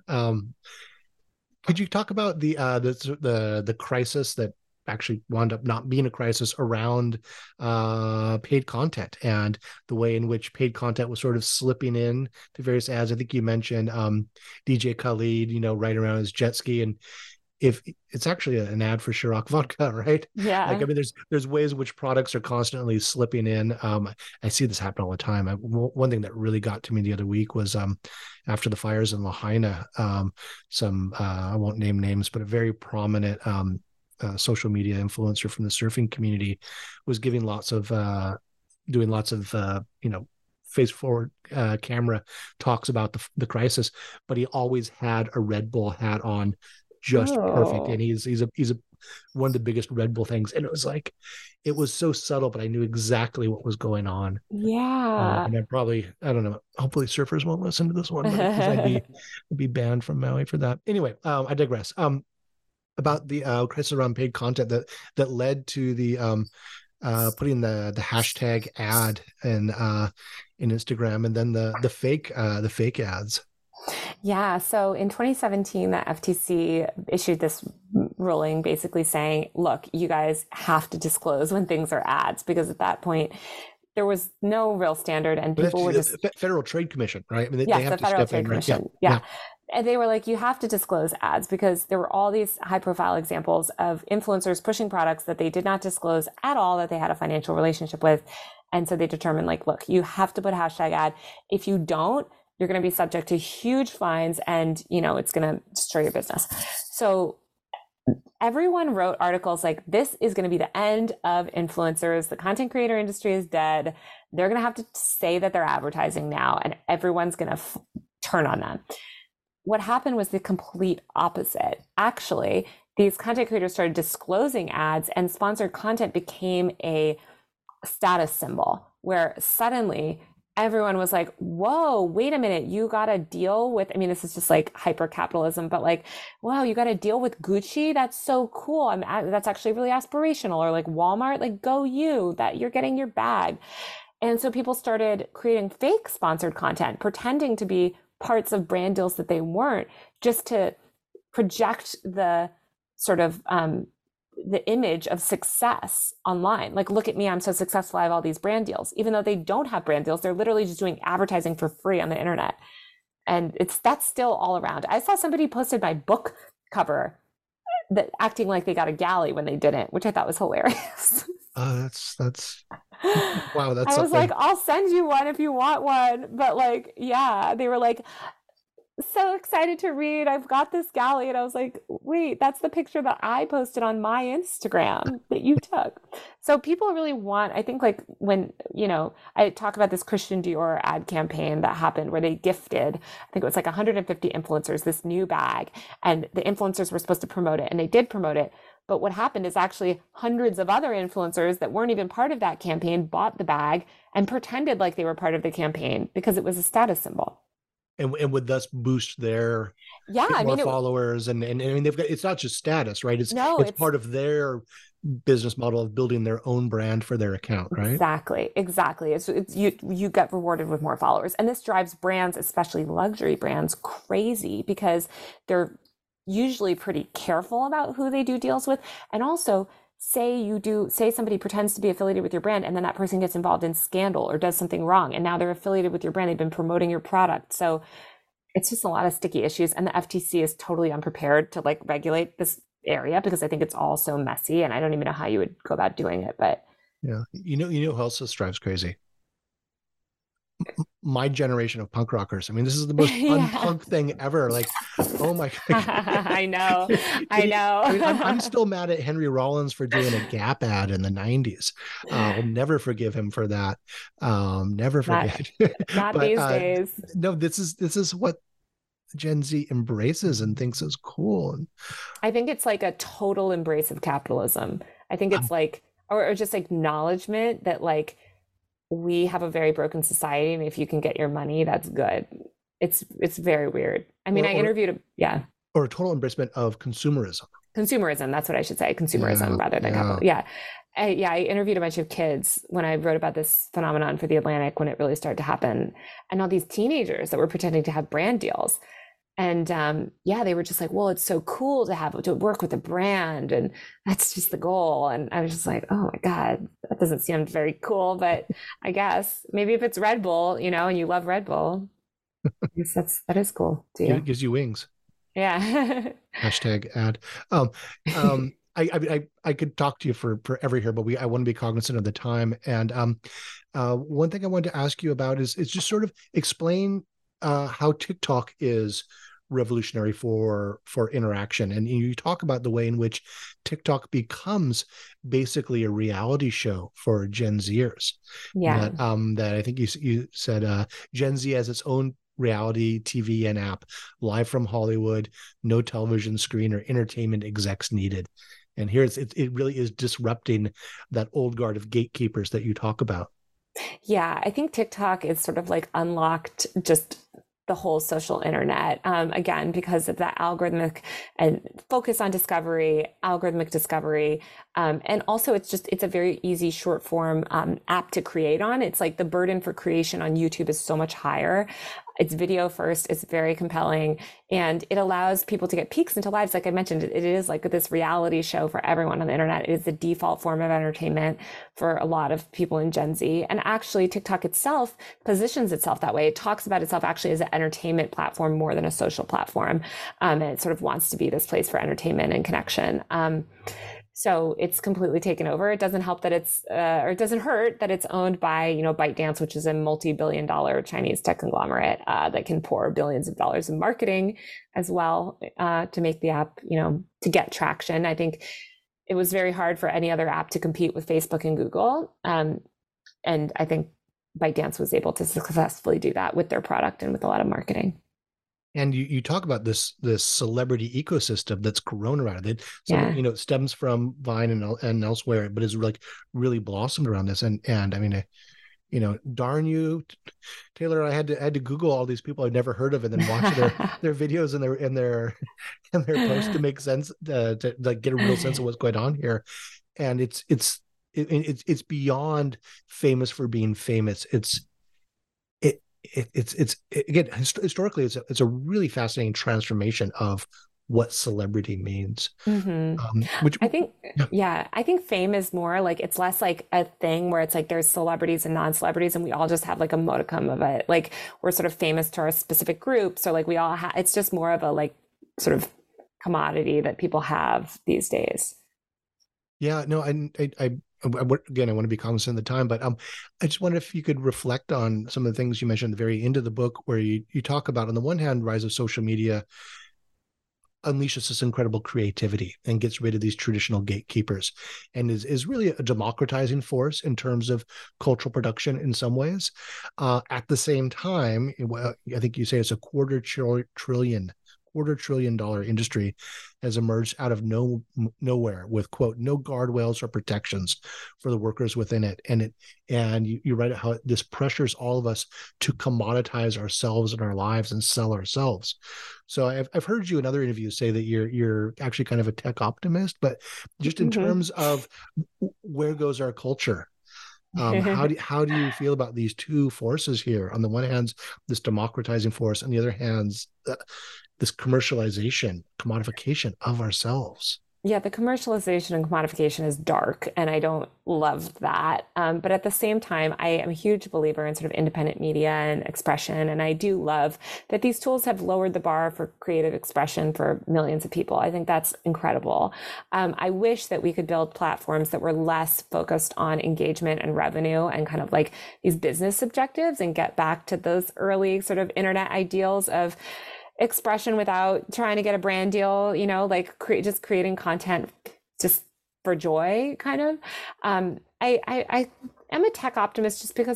Could you talk about the crisis that actually wound up not being a crisis around paid content and the way in which paid content was sort of slipping in to various ads? I think you mentioned DJ Khaled, right around his jet ski, and if it's actually an ad for Ciroc vodka, right? Yeah. Like, I mean, there's ways in which products are constantly slipping in. I see this happen all the time. One thing that really got to me the other week was after the fires in Lahaina, I won't name names, but a very prominent social media influencer from the surfing community was giving doing lots of face forward camera talks about the crisis, but he always had a Red Bull hat on, just perfect. And he's one of the biggest Red Bull things. And it was so subtle, but I knew exactly what was going on. Yeah. And I don't know, hopefully surfers won't listen to this one, but I'd be banned from Maui for that. Anyway, I digress. About the crisis around paid content that led to the putting the hashtag ad in Instagram, and then the fake ads. Yeah. So in 2017, the FTC issued this ruling basically saying, look, you guys have to disclose when things are ads, because at that point there was no real standard and people were just... Federal Trade Commission, right? I mean, yes, the Federal Trade Commission. Yeah. And they were like, you have to disclose ads, because there were all these high profile examples of influencers pushing products that they did not disclose at all that they had a financial relationship with. And so they determined, like, look, you have to put hashtag ad. If you don't, you're going to be subject to huge fines, and, it's going to destroy your business. So everyone wrote articles like, this is going to be the end of influencers. The content creator industry is dead. They're going to have to say that they're advertising now, and everyone's going to turn on them. What happened was the complete opposite. Actually, these content creators started disclosing ads, and sponsored content became a status symbol, where suddenly everyone was like, whoa, wait a minute, you got to deal with, this is just like hyper capitalism, but like, wow, you got to deal with Gucci? That's so cool. That's actually really aspirational. Or like Walmart, like, go you, that you're getting your bag. And so people started creating fake sponsored content, pretending to be parts of brand deals that they weren't, just to project the sort of the image of success online. Like, look at me, I'm so successful, I have all these brand deals. Even though they don't have brand deals, they're literally just doing advertising for free on the internet. And that's still all around. I saw somebody posted my book cover that acting like they got a galley when they didn't, which I thought was hilarious. That's wow. That's I was like, I'll send you one if you want one. But like, yeah, they were like, so excited to read, I've got this galley. And I was like, wait, that's the picture that I posted on my Instagram that you took. So people really want, I think, like, when, I talk about this Christian Dior ad campaign that happened where they gifted, I think it was like 150 influencers, this new bag, and the influencers were supposed to promote it, and they did promote it. But what happened is actually hundreds of other influencers that weren't even part of that campaign bought the bag and pretended like they were part of the campaign because it was a status symbol. And would thus boost their followers, and they've got, it's not just status, right? It's part of their business model of building their own brand for their account, right? Exactly. It's you get rewarded with more followers, and this drives brands, especially luxury brands, crazy, because they're usually pretty careful about who they do deals with. And also, say somebody pretends to be affiliated with your brand, and then that person gets involved in scandal or does something wrong, and now they're affiliated with your brand, they've been promoting your product. So it's just a lot of sticky issues, and the FTC is totally unprepared to like regulate this area, because I think it's all so messy, and I don't even know how you would go about doing it. But yeah, who else drives crazy? My generation of punk rockers. This is the most unpunk thing ever. Like, oh my God. I know. I'm still mad at Henry Rollins for doing a Gap ad in the 90s. I'll never forgive him for that. Never forget. Not these days. No, this is what Gen Z embraces and thinks is cool. I think it's like a total embrace of capitalism. I think it's like, or just acknowledgement that like we have a very broken society, and if you can get your money, that's good. It's very weird. I mean, I interviewed or a total embracement of consumerism. Consumerism, that's what I should say. Consumerism rather than capital. Yeah. I interviewed a bunch of kids when I wrote about this phenomenon for The Atlantic when it really started to happen. And all these teenagers that were pretending to have brand deals. And they were just like, well, it's so cool to work with a brand. And that's just the goal. And I was just like, oh my God, that doesn't sound very cool. But I guess maybe if it's Red Bull, and you love Red Bull, I guess that is cool to you. It gives you wings. Yeah. Hashtag ad. I could talk to you forever here, but I want to be cognizant of the time. And one thing I wanted to ask you about is just sort of explain how TikTok is revolutionary for interaction. And you talk about the way in which TikTok becomes basically a reality show for Gen Zers. Yeah. That I think you said Gen Z has its own reality TV and app, live from Hollywood, no television screen or entertainment execs needed. And here it really is disrupting that old guard of gatekeepers that you talk about. Yeah, I think TikTok is sort of like unlocked just the whole social internet, again, because of that algorithmic and focus on algorithmic discovery. And also it's a very easy short form app to create on. It's like the burden for creation on YouTube is so much higher. It's video first, it's very compelling, and it allows people to get peeks into lives. Like I mentioned, it is like this reality show for everyone on the internet. It is the default form of entertainment for a lot of people in Gen Z. And actually TikTok itself positions itself that way. It talks about itself actually as an entertainment platform more than a social platform. And it sort of wants to be this place for entertainment and connection. So it's completely taken over. It doesn't help that it doesn't hurt that it's owned by, ByteDance, which is a multi-billion-dollar Chinese tech conglomerate that can pour billions of dollars in marketing as well to make the app, to get traction. I think it was very hard for any other app to compete with Facebook and Google. And I think ByteDance was able to successfully do that with their product and with a lot of marketing. And you talk about this celebrity ecosystem that's grown around it. It stems from Vine and elsewhere, but is like really blossomed around this. And I mean, darn you, Taylor, I had to Google all these people I'd never heard of and then watch their videos and their posts to make sense, to like get a real sense of what's going on here. And it's beyond famous for being famous. It's again, historically, it's a really fascinating transformation of what celebrity means. Mm-hmm. Which I think, I think fame is more like, it's less like a thing where it's like there's celebrities and non-celebrities and we all just have like a modicum of it. Like we're sort of famous to our specific groups, or like we all have, it's just more of a like sort of commodity that people have these days. Yeah, no, again, I want to be cognizant of the time, but I just wonder if you could reflect on some of the things you mentioned at the very end of the book, where you talk about, on the one hand, rise of social media unleashes this incredible creativity and gets rid of these traditional gatekeepers, and is really a democratizing force in terms of cultural production in some ways. At the same time, I think you say it's a $250 billion industry has emerged out of nowhere with, quote, no guardrails or protections for the workers within it. And you write how this pressures all of us to commoditize ourselves and our lives and sell ourselves. So I've heard you in other interviews say that you're actually kind of a tech optimist, but just in terms of where goes our culture? How do you feel about these two forces here? On the one hand, this democratizing force, on the other hand, this commercialization, commodification of ourselves. Yeah, the commercialization and commodification is dark, and I don't love that. But at the same time, I am a huge believer in sort of independent media and expression, and I do love that these tools have lowered the bar for creative expression for millions of people. I think that's incredible. I wish that we could build platforms that were less focused on engagement and revenue and kind of like these business objectives, and get back to those early sort of internet ideals of expression without trying to get a brand deal, like just creating content just for joy, kind of. I am a tech optimist just because I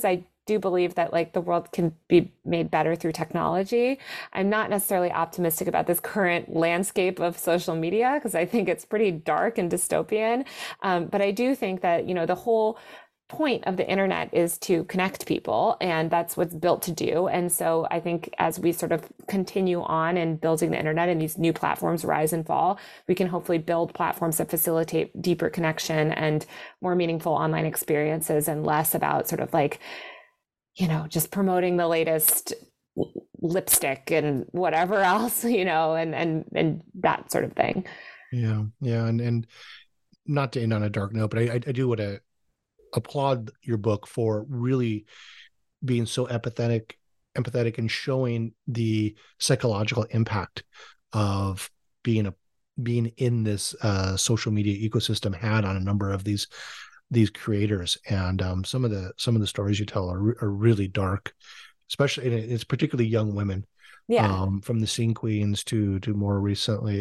do believe that like the world can be made better through technology. I'm not necessarily optimistic about this current landscape of social media because I think it's pretty dark and dystopian. But I do think that, the whole point of the internet is to connect people, and that's what's built to do. And so I think as we sort of continue on and building the internet and these new platforms rise and fall, we can hopefully build platforms that facilitate deeper connection and more meaningful online experiences, and less about sort of like, just promoting the latest lipstick and whatever else, and that sort of thing. Yeah. And not to end on a dark note, but I do want to applaud your book for really being so empathetic and showing the psychological impact of being in this social media ecosystem had on a number of these creators. And some of the stories you tell are really dark, especially, and it's particularly young women. Yeah. From the Scene Queens to more recently,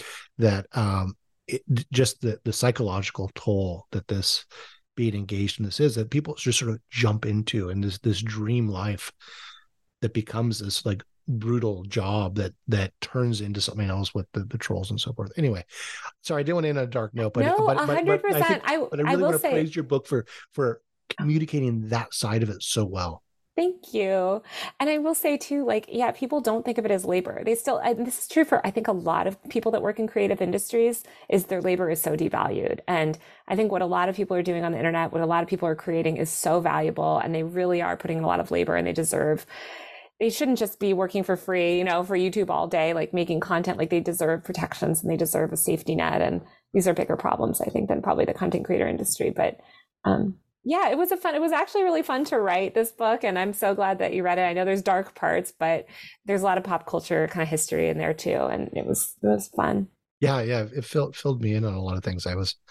just the psychological toll that this being engaged in this is, that people just sort of jump into, and this dream life that becomes this like brutal job that turns into something else with the trolls and so forth. Anyway, sorry, I didn't want to end on a dark note, but no, 100%. I really want to praise your book for communicating that side of it so well. Thank you. And I will say too, like, yeah, people don't think of it as labor. They still, and this is true for, I think, a lot of people that work in creative industries, is their labor is so devalued. And I think what a lot of people are doing on the internet, what a lot of people are creating is so valuable, and they really are putting in a lot of labor, and they shouldn't just be working for free, for YouTube all day, like making content. Like, they deserve protections and they deserve a safety net. And these are bigger problems, I think, than probably the content creator industry. But, yeah, it was actually really fun to write this book, and I'm so glad that you read it. I know there's dark parts, but there's a lot of pop culture kind of history in there too, and it was fun. Yeah, it filled me in on a lot of things I was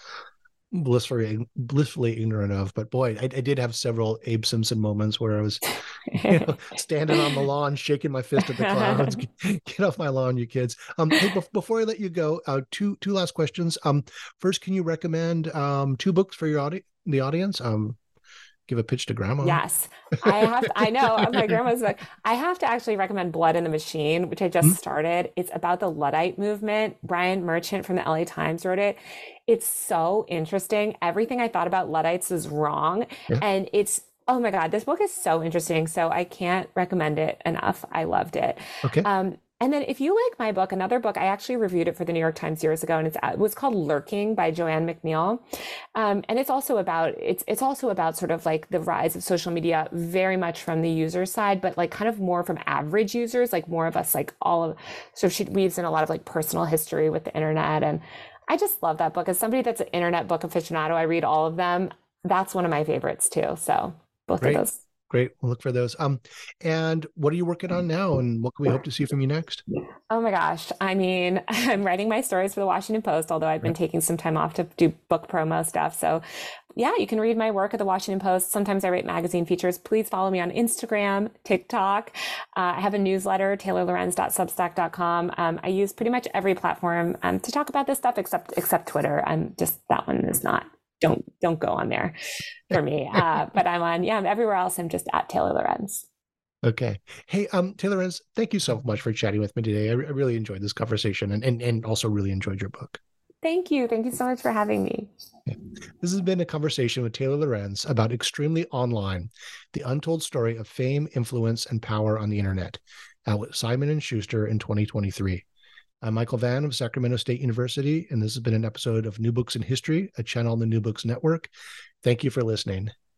blissfully ignorant of. But boy, I did have several Abe Simpson moments where I was standing on the lawn shaking my fist at the clouds. Get off my lawn, you kids. Hey, before I let you go, two last questions. First, can you recommend 2 books for the audience? Give a pitch to Grandma. Yes, I know. My grandma's like, I have to actually recommend Blood in the Machine, which I just started. It's about the Luddite movement. Brian Merchant from the LA Times wrote it. It's so interesting. Everything I thought about Luddites is wrong. Yeah. And oh my God, this book is so interesting. So I can't recommend it enough. I loved it. Okay. And then if you like my book, another book, I actually reviewed it for the New York Times years ago, and it was called Lurking by Joanne McNeill. And it's also about sort of like the rise of social media, very much from the user side, but like kind of more from average users, like more of us, like so she weaves in a lot of like personal history with the internet. And I just love that book. As somebody that's an internet book aficionado, I read all of them. That's one of my favorites too. So both of those. Great. We'll look for those. And what are you working on now, and what can we hope to see from you next? Oh my gosh. I mean, I'm writing my stories for the Washington Post, although I've been taking some time off to do book promo stuff. So yeah, you can read my work at the Washington Post. Sometimes I write magazine features. Please follow me on Instagram, TikTok. I have a newsletter, taylorlorenz.substack.com. I use pretty much every platform to talk about this stuff except Twitter. Just that one is not. Don't go on there for me. But I'm everywhere else. I'm just at Taylor Lorenz. Okay. Hey, Taylor Lorenz, thank you so much for chatting with me today. I really enjoyed this conversation, and also really enjoyed your book. Thank you. Thank you so much for having me. Yeah. This has been a conversation with Taylor Lorenz about Extremely Online, the untold story of fame, influence, and power on the internet, out with Simon & Schuster in 2023. I'm Michael Vann of Sacramento State University, and this has been an episode of New Books in History, a channel on the New Books Network. Thank you for listening.